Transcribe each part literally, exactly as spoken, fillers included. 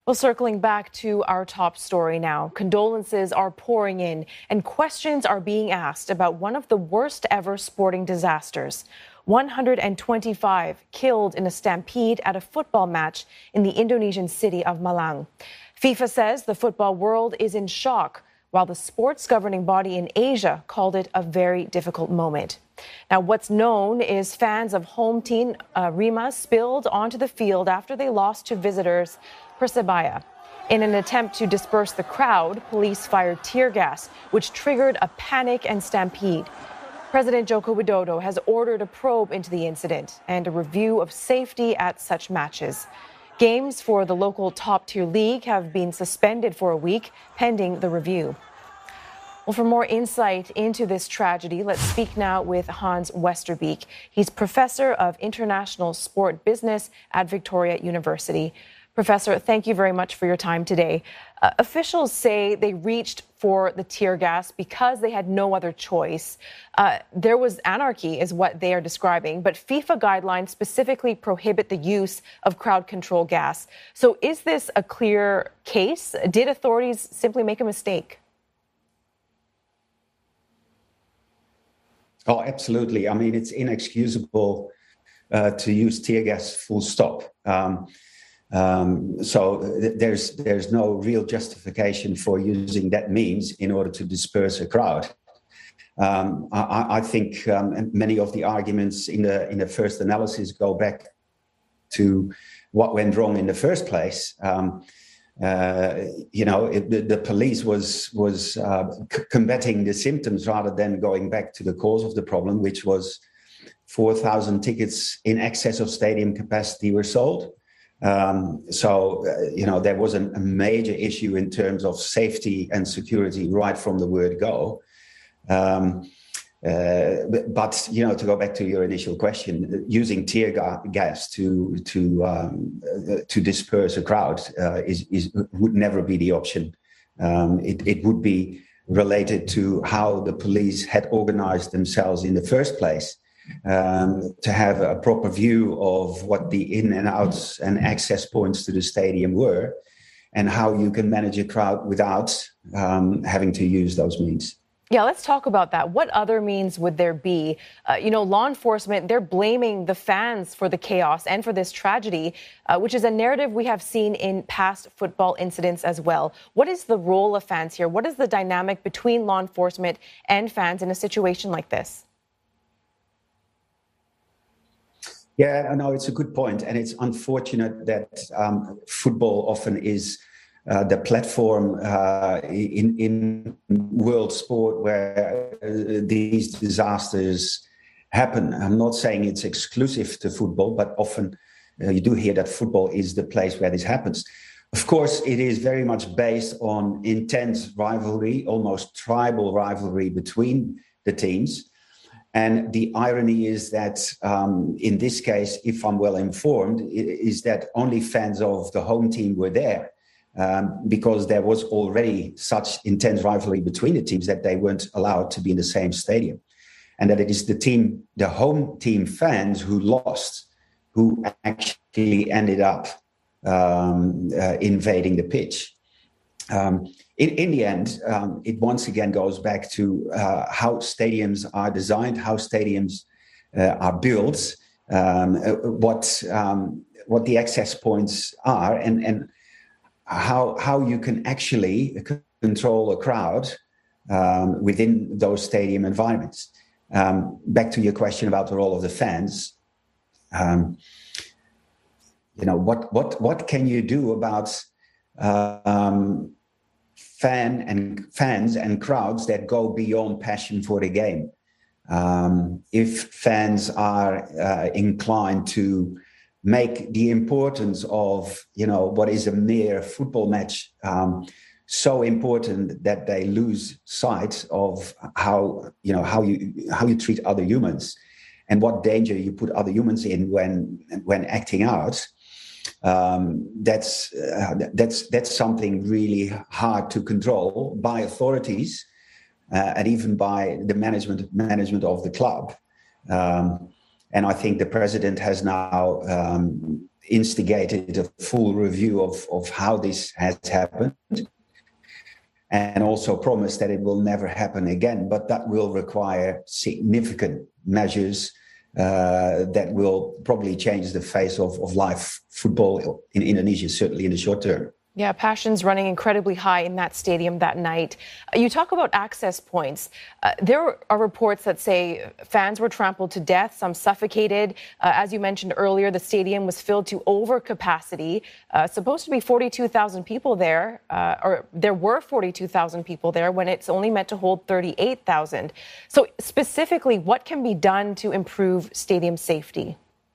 Well, circling back to our top story now, condolences are pouring in and questions are being asked about one of the worst ever sporting disasters. one hundred twenty-five killed in a stampede at a football match in the Indonesian city of Malang. FIFA says the football world is in shock, while the sports governing body in Asia called it a very difficult moment. Now, what's known is fans of home team uh, Rima spilled onto the field after they lost to visitors Persebaya. In an attempt to disperse the crowd, police fired tear gas, which triggered a panic and stampede. President Joko Widodo has ordered a probe into the incident and a review of safety at such matches. Games for the local top-tier league have been suspended for a week, pending the review. Well, for more insight into this tragedy, let's speak now with Hans Westerbeek. He's professor of international sport business at Victoria University. Professor, thank you very much for your time today. Uh, officials say they reached for the tear gas because they had no other choice. Uh, there was anarchy, is what they are describing, but FIFA guidelines specifically prohibit the use of crowd control gas. So is this a clear case? Did authorities simply make a mistake? Oh, absolutely. I mean, it's inexcusable uh, to use tear gas full stop. Um, Um, so th- there's there's no real justification for using that means in order to disperse a crowd. Um, I, I think um, many of the arguments in the in the first analysis go back to what went wrong in the first place. Um, uh, you know, it, the, the police was was uh, c- combating the symptoms rather than going back to the cause of the problem, which was four thousand tickets in excess of stadium capacity were sold. Um, so, uh, you know, there was a, a major issue in terms of safety and security right from the word go. Um, uh, but, but, you know, to go back to your initial question, using tear ga- gas to to um, uh, to disperse a crowd uh, is, is would never be the option. Um, it, it would be related to how the police had organized themselves in the first place. Um, to have a proper view of what the in and outs and access points to the stadium were and how you can manage a crowd without um, having to use those means. Yeah, let's talk about that. What other means would there be? Uh, you know, law enforcement, they're blaming the fans for the chaos and for this tragedy, uh, which is a narrative we have seen in past football incidents as well. What is the role of fans here? What is the dynamic between law enforcement and fans in a situation like this? Yeah, no, it's a good point, and it's unfortunate that um, football often is uh, the platform uh, in in world sport where uh, these disasters happen. I'm not saying it's exclusive to football, but often uh, you do hear that football is the place where this happens. Of course, it is very much based on intense rivalry, almost tribal rivalry between the teams. And the irony is that um, in this case, if I'm well informed, is that only fans of the home team were there um, because there was already such intense rivalry between the teams that they weren't allowed to be in the same stadium. And that it is the team, the home team fans who lost, who actually ended up um, uh, invading the pitch. Um, in, in the end, um, it once again goes back to uh, how stadiums are designed, how stadiums uh, are built, um, what um, what the access points are, and and how how you can actually control a crowd um, within those stadium environments. Um, back to your question about the role of the fans. Um, you know, what what what can you do about um, fan and fans and crowds that go beyond passion for the game? Um, if fans are uh, inclined to make the importance of, you know, what is a mere football match um, so important that they lose sight of how, you know, how you how you treat other humans and what danger you put other humans in when when acting out. Um, that's uh, that's that's something really hard to control by authorities uh, and even by the management management of the club. Um, and I think the president has now um, instigated a full review of, of how this has happened, and also promised that it will never happen again. But that will require significant measures uh, that will probably change the face of, of live football in Indonesia, certainly in the short term. Yeah, passions running incredibly high in that stadium that night. Uh, you talk about access points. Uh, there are reports that say fans were trampled to death, some suffocated. Uh, as you mentioned earlier, the stadium was filled to over capacity. Uh, supposed to be forty-two thousand people there, uh, or there were forty-two thousand people there when it's only meant to hold thirty-eight thousand. So specifically, what can be done to improve stadium safety?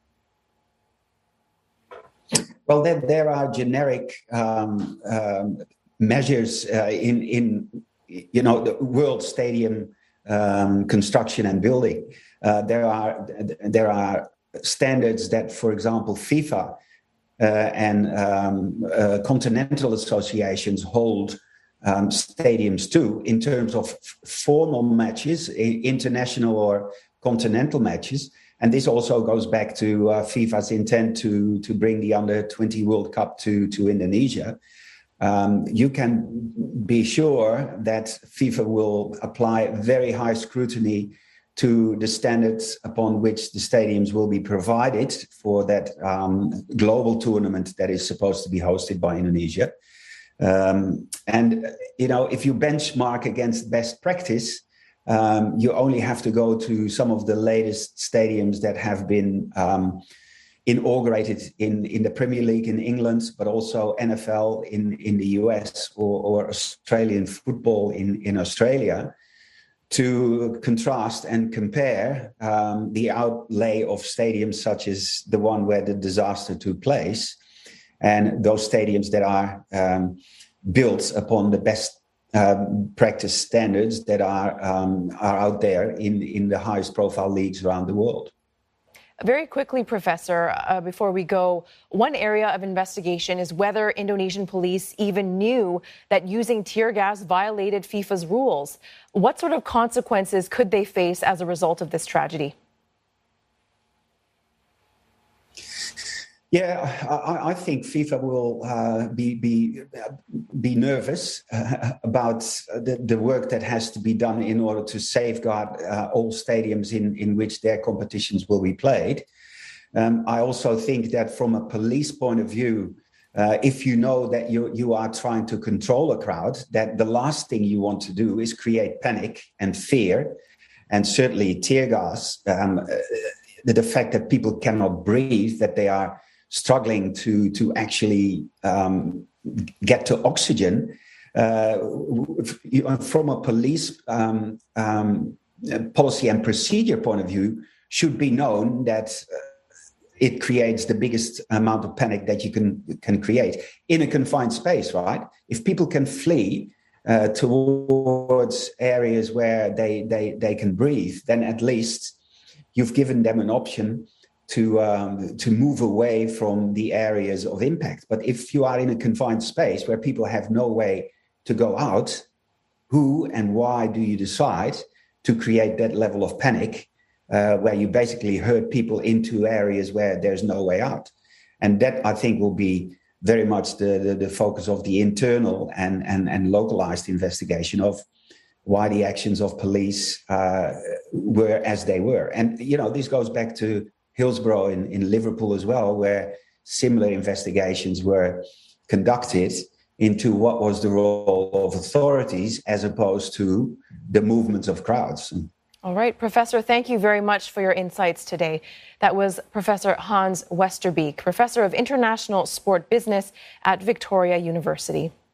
Well, there, there are generic um, um, measures uh, in, in, you know, the world stadium um, construction and building. Uh, there are there are standards that, for example, FIFA uh, and um, uh, continental associations hold um, stadiums to, in terms of formal matches, international or continental matches. And this also goes back to uh, FIFA's intent to, to bring the under twenty World Cup to, to Indonesia. Um, you can be sure that FIFA will apply very high scrutiny to the standards upon which the stadiums will be provided for that um, global tournament that is supposed to be hosted by Indonesia. Um, and, you know, if you benchmark against best practice, Um, you only have to go to some of the latest stadiums that have been um, inaugurated in, in the Premier League in England, but also N F L in, in the U S or, or Australian football in, in Australia, to contrast and compare um, the outlay of stadiums such as the one where the disaster took place and those stadiums that are um, built upon the best Um, practice standards that are um, are out there in, in the highest profile leagues around the world. Very quickly, Professor, uh, before we go, one area of investigation is whether Indonesian police even knew that using tear gas violated FIFA's rules. What sort of consequences could they face as a result of this tragedy? Yeah, I, I think FIFA will uh, be be be nervous uh, about the, the work that has to be done in order to safeguard uh, all stadiums in, in which their competitions will be played. Um, I also think that from a police point of view, uh, if you know that you you are trying to control a crowd, that the last thing you want to do is create panic and fear, and certainly tear gas. Um, the, the fact that people cannot breathe, that they are struggling to to actually um, get to oxygen, uh, from a police um, um, policy and procedure point of view, should be known that it creates the biggest amount of panic that you can can create in a confined space, right? If people can flee uh, towards areas where they, they, they can breathe, then at least you've given them an option to um, to move away from the areas of impact. But if you are in a confined space where people have no way to go out, who and why do you decide to create that level of panic uh, where you basically herd people into areas where there's no way out? And that, I think, will be very much the, the, the focus of the internal and, and, and localized investigation of why the actions of police uh, were as they were. And, you know, this goes back to Hillsborough in, in Liverpool as well, where similar investigations were conducted into what was the role of authorities as opposed to the movements of crowds. All right, Professor, thank you very much for your insights today. That was Professor Hans Westerbeek, Professor of International Sport Business at Victoria University.